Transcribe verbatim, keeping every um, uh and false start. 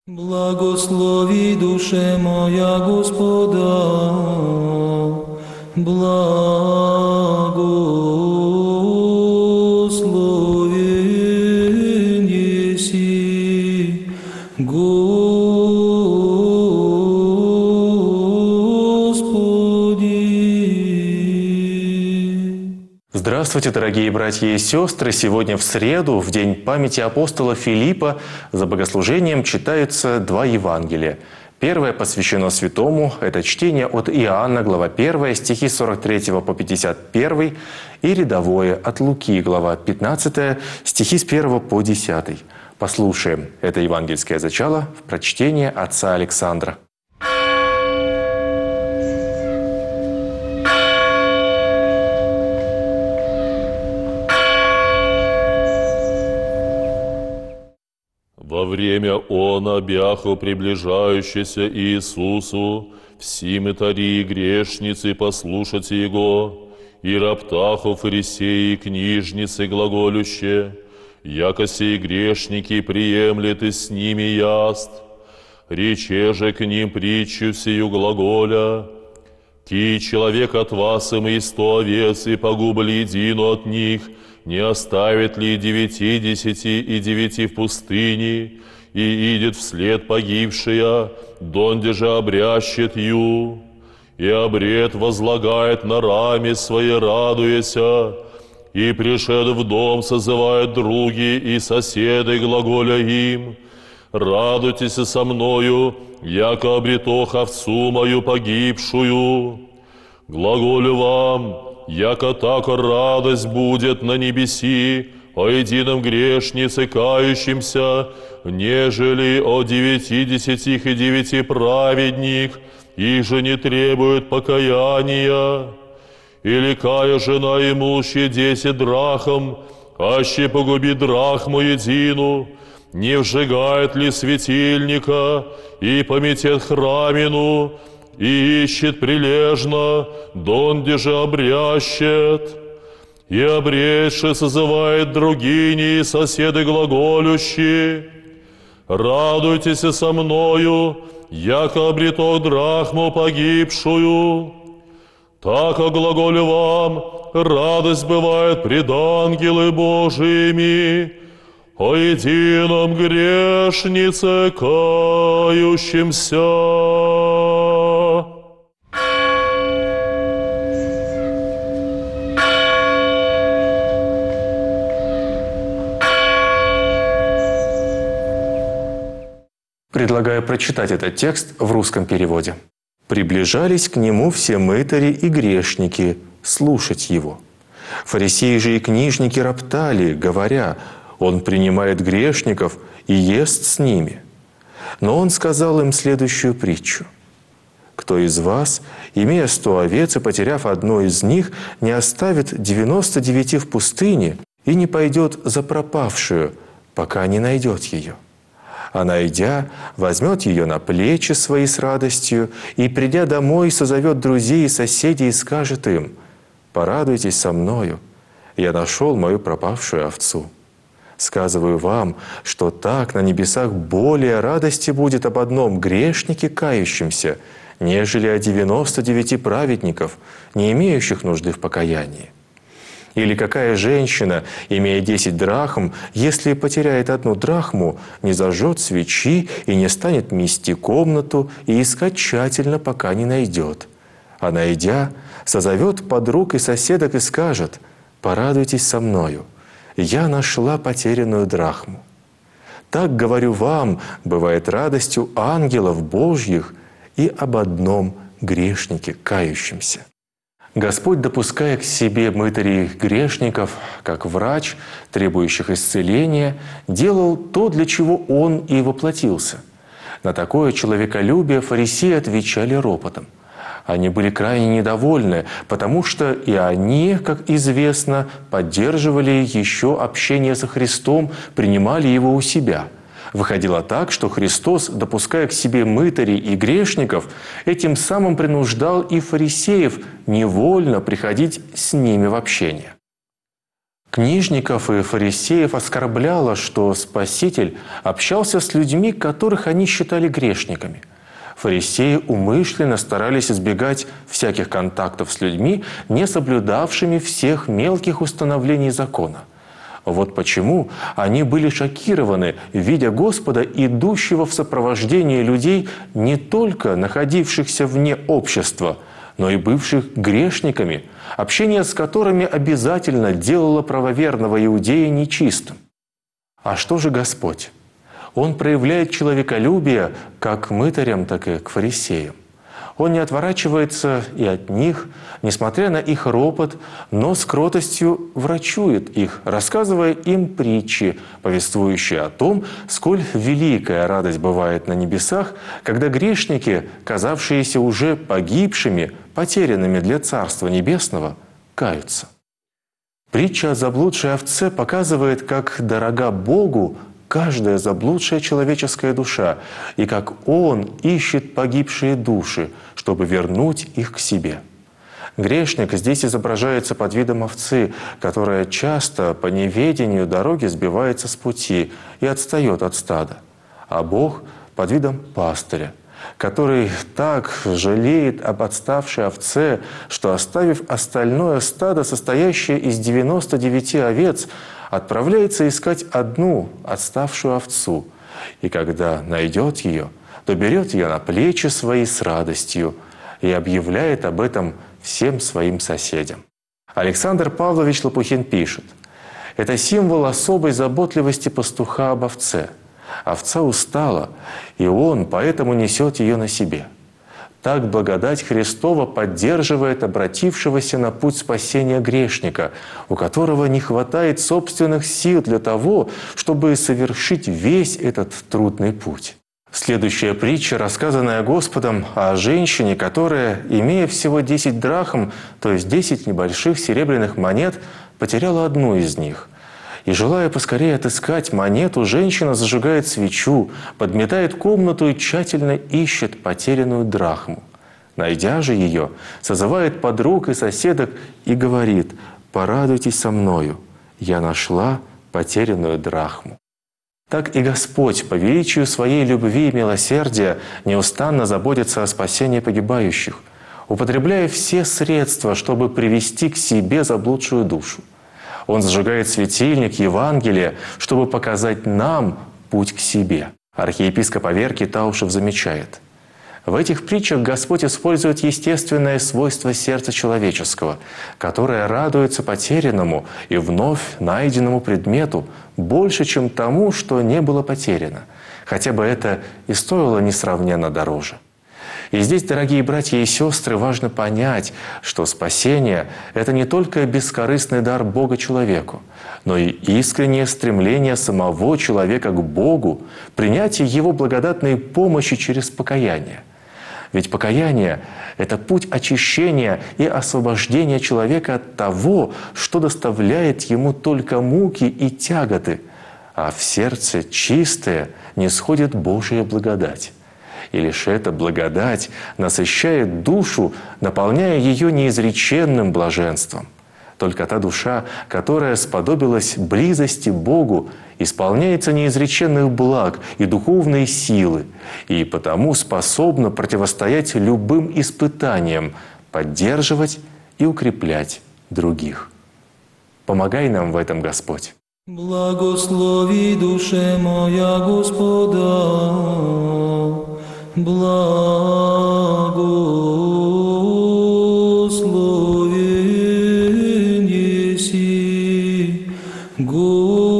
Благослови, душе моя, Господа, благословен еси, Господи. Здравствуйте, дорогие братья и сестры! Сегодня в среду, в день памяти апостола Филиппа, за богослужением читаются два Евангелия. Первое посвящено святому, это чтение от Иоанна, глава первая, стихи с сорок третьего по пятьдесят первый, и рядовое от Луки, глава пятнадцатая, стихи с первого по десятый. Послушаем это евангельское зачало в прочтении отца Александра. Во время она, бяху приближающийся Иисусу, все мытари и грешницы послушать Его, и роптаху фарисеи и книжницы глаголюще, яко сей грешники приемлет и с ними яст. Рече же к ним притчу сию глаголя: «Ки человек от вас им и сто овец, и погубли едину от них, не оставит ли девяти, десяти и девяти в пустыне, и идет вслед погибшая, донде же обрящет ю, и обред возлагает на раме своей, радуяся, и пришед в дом, созывает други и соседы, глаголя им: радуйтесь со мною, яко обретох овцу мою погибшую. Глаголю вам, яко так радость будет на небеси о едином грешнице кающемся, нежели о девятидесятих и девяти праведник, их же не требует покаяния. Или кая жена имущая десять драхм, аще погуби драхму едину, не вжигает ли светильника и пометет храмину, и ищет прилежно, донде же обрящет, и обрезши созывает другини и соседи глаголющие: радуйтесь со мною, яко обретох драхму погибшую. Так о глаголю вам, радость бывает пред ангелы Божиими, о едином грешнице кающемся». Предлагаю прочитать этот текст в русском переводе. «Приближались к нему все мытари и грешники слушать его. Фарисеи же и книжники роптали, говоря: он принимает грешников и ест с ними. Но он сказал им следующую притчу: кто из вас, имея сто овец и потеряв одну из них, не оставит девяносто девяти в пустыне и не пойдет за пропавшую, пока не найдет ее? А найдя, возьмет ее на плечи свои с радостью, и, придя домой, созовет друзей и соседей и скажет им: порадуйтесь со мною, я нашел мою пропавшую овцу. Сказываю вам, что так на небесах более радости будет об одном грешнике кающемся, нежели о девяноста девяти праведников, не имеющих нужды в покаянии. Или какая женщина, имея десять драхм, если потеряет одну драхму, не зажжет свечи и не станет мести комнату и искать тщательно, пока не найдет? А найдя, созовет подруг и соседок и скажет: порадуйтесь со мною, я нашла потерянную драхму. Так, говорю вам, бывает радостью ангелов Божьих и об одном грешнике кающемся». Господь, допуская к себе мытарей и грешников, как врач, требующих исцеления, делал то, для чего Он и воплотился. На такое человеколюбие фарисеи отвечали ропотом. Они были крайне недовольны, потому что и они, как известно, поддерживали еще общение со Христом, принимали Его у себя. Выходило так, что Христос, допуская к себе мытарей и грешников, этим самым принуждал и фарисеев невольно приходить с ними в общение. Книжников и фарисеев оскорбляло, что Спаситель общался с людьми, которых они считали грешниками. Фарисеи умышленно старались избегать всяких контактов с людьми, не соблюдавшими всех мелких установлений закона. Вот почему они были шокированы, видя Господа, идущего в сопровождении людей, не только находившихся вне общества, но и бывших грешниками, общение с которыми обязательно делало правоверного иудея нечистым. А что же Господь? Он проявляет человеколюбие как к мытарям, так и к фарисеям. Он не отворачивается и от них, несмотря на их ропот, но с кротостью врачует их, рассказывая им притчи, повествующие о том, сколь великая радость бывает на небесах, когда грешники, казавшиеся уже погибшими, потерянными для Царства Небесного, каются. Притча о заблудшей овце показывает, как дорога Богу каждая заблудшая человеческая душа, и как Он ищет погибшие души, чтобы вернуть их к себе. Грешник здесь изображается под видом овцы, которая часто по неведению дороги сбивается с пути и отстает от стада, а Бог под видом пастыря, который так жалеет об отставшей овце, что, оставив остальное стадо, состоящее из девяноста девяти овец, отправляется искать одну отставшую овцу, и когда найдет ее, то берет ее на плечи свои с радостью и объявляет об этом всем своим соседям. Александр Павлович Лопухин пишет: «Это символ особой заботливости пастуха об овце. Овца устала, и он поэтому несет ее на себе. Так благодать Христова поддерживает обратившегося на путь спасения грешника, у которого не хватает собственных сил для того, чтобы совершить весь этот трудный путь». Следующая притча, рассказанная Господом о женщине, которая, имея всего десять драхм, то есть десять небольших серебряных монет, потеряла одну из них. И, желая поскорее отыскать монету, женщина зажигает свечу, подметает комнату и тщательно ищет потерянную драхму. Найдя же ее, созывает подруг и соседок и говорит: «Порадуйтесь со мною, я нашла потерянную драхму». Так и Господь по величию Своей любви и милосердия неустанно заботится о спасении погибающих, употребляя все средства, чтобы привести к себе заблудшую душу. Он зажигает светильник Евангелия, чтобы показать нам путь к себе. Архиепископ Аверкий Таушев замечает: в этих притчах Господь использует естественное свойство сердца человеческого, которое радуется потерянному и вновь найденному предмету больше, чем тому, что не было потеряно, хотя бы это и стоило несравненно дороже. И здесь, дорогие братья и сестры, важно понять, что спасение — это не только бескорыстный дар Бога человеку, но и искреннее стремление самого человека к Богу, принятие Его благодатной помощи через покаяние. Ведь покаяние — это путь очищения и освобождения человека от того, что доставляет ему только муки и тяготы, а в сердце чистое нисходит Божия благодать. И лишь эта благодать насыщает душу, наполняя ее неизреченным блаженством. Только та душа, которая сподобилась близости Богу, исполняется неизреченных благ и духовной силы, и потому способна противостоять любым испытаниям, поддерживать и укреплять других. Помогай нам в этом, Господь. Благослови душе моя Господа, благословен еси, Господи.